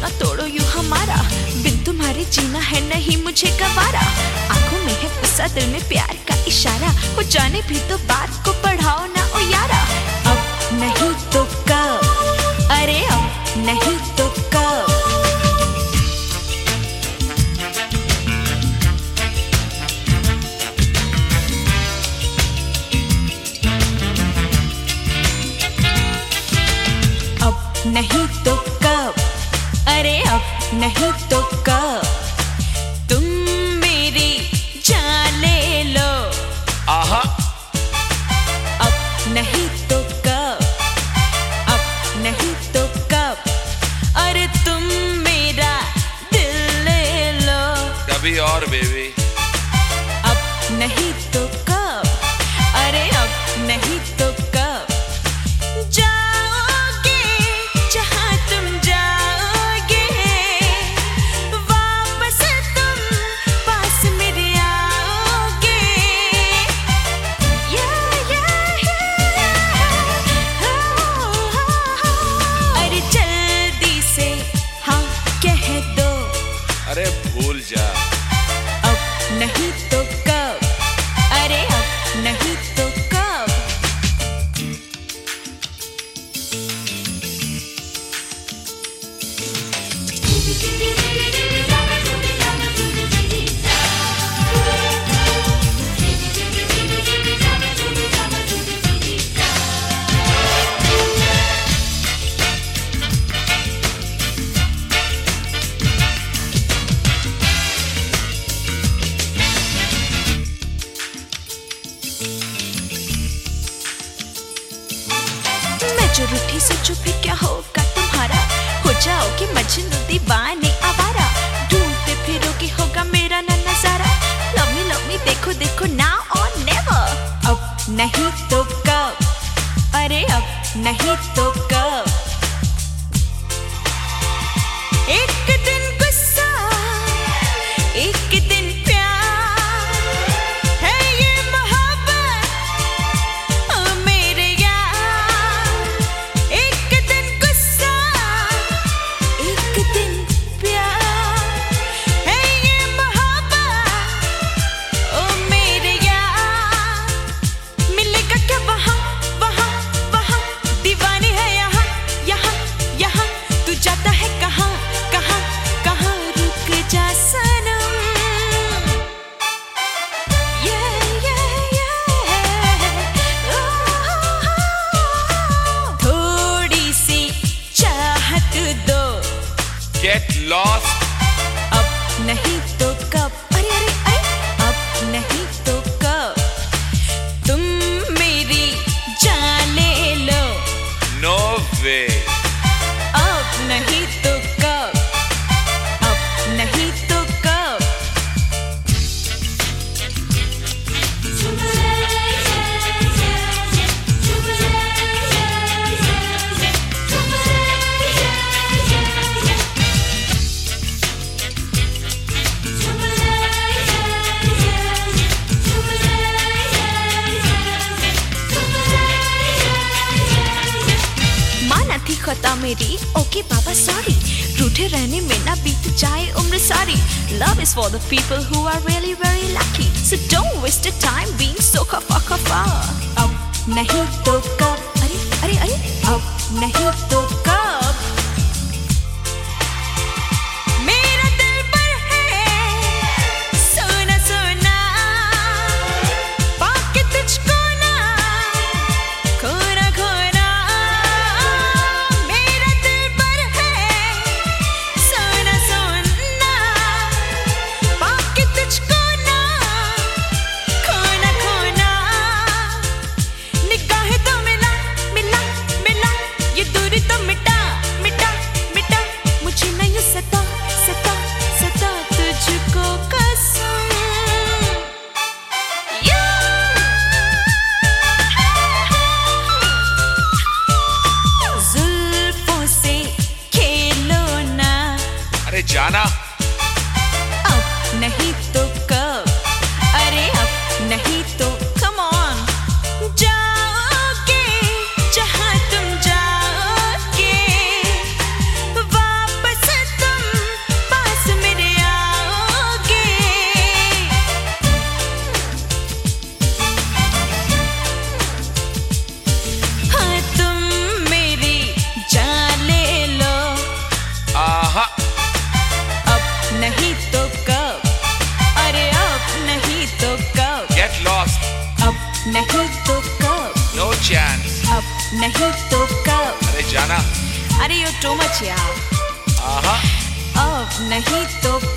ना तोड़ो यूं हमारा, बिन तुम्हारे जीना है नहीं मुझे गवारा। आंखों में है गुस्सा, दिल में प्यार का इशारा, हो जाने भी तो बात को बढ़ाओ ना ओ यारा। अब नहीं तो कब, अरे अब नहीं तो कब। नहीं तो कब, अरे अब नहीं तो कब, तुम मेरी जान ले लो। आहा। अब नहीं तो कब, अब नहीं तो कब, अरे तुम मेरा दिल ले लो। कभी और बेबी। अब नहीं तो कब, अरे अब नहीं तो कब, जाओगे जहाँ तुम जाओगे, वापस तुम पास मेरे आओगे। अरे जल्दी से हाँ कह दो। अरे भूल जा। अब नहीं तो कब, अरे अब नहीं तो कब। जो रूठी सोचो फिर क्या होगा तुम्हारा, हो जाओगे मजनू दीवाने आवारा, ढूंढते फिरोगे होगा मेरा ना नजारा। लव मी देखो देखो नाउ और नेवर। अब नहीं तो कब, अरे अब नहीं तो कब, एक दिन गुस्सा एक दिन प्यार है ये मोहब्बत ओ मेरे यार। एक दिन गुस्सा एक दिन प्यार है ये मोहब्बत ओ मेरे यार। मिलेगा क्या वहाँ वहाँ वहाँ, दीवानी है यहाँ यहाँ यहाँ, तू जाता है कहाँ कहाँ कहाँ, रुक जा सनम। थोड़ी सी चाहत दो। Get lost. अब नहीं तो कब, अरे अरे अरे अब नहीं तो कब, तुम मेरी जान ले लो। No way. अब नहीं तो कब, अब नहीं तो कब। माना थी खता मेरी, ओके बाबा सॉरी, रूठे रहने में ना बीत जाए उम्र सारी। Love is for the people who are really very lucky, so don't waste your time being so खफा। अब नहीं तो कब, अरे अरे अरे अब नहीं तो कब, मेरा दिल पर है सोना सोना, पाके तुझको ना खोना खोना। मेरा दिल पर है सोना सोना, पाके तुझको ना खोना खोना। निगाहें तो मिला मिला मिला, ये दूरी तो मिटा मिटा मिटा, मुझे नहीं सता सता सता तुझको कसम। जुल्फों से खेलो ना। अरे जाना। अब नहीं तो कब, अरे अब नहीं तो come on, जाओगे जहाँ तुम जाओगे, वापस नहीं तो कब, नो चांस। अब नहीं तो कब, अरे जाना। अरे यू टू मच यार। आहा। अब नहीं तो